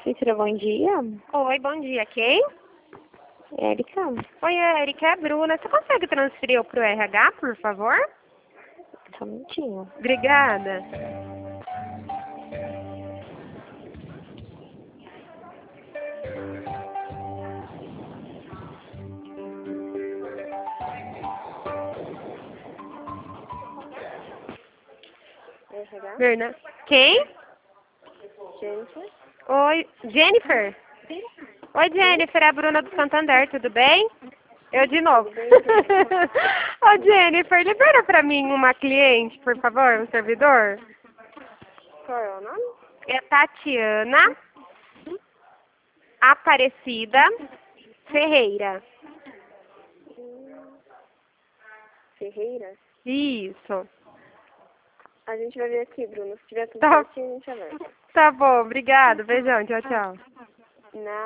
Cícera, bom dia. Oi, bom dia. Quem? Érica. Oi, Erika, é a Bruna. Você consegue transferir eu pro RH, por favor? Só um minutinho. Obrigada. RH? Berna. Quem? Jennifer? Oi, Jennifer. Oi, Jennifer, é a Bruna do Santander, tudo bem? Eu de novo. Ô, Jennifer, libera pra mim uma cliente, por favor, um servidor. Qual é o nome? É Tatiana Aparecida Ferreira. Ferreira? Isso. A gente vai ver aqui, Bruno. Se tiver tudo Tá, certinho, a gente alerta. tá bom, obrigada. Beijão, tchau, tchau. Não.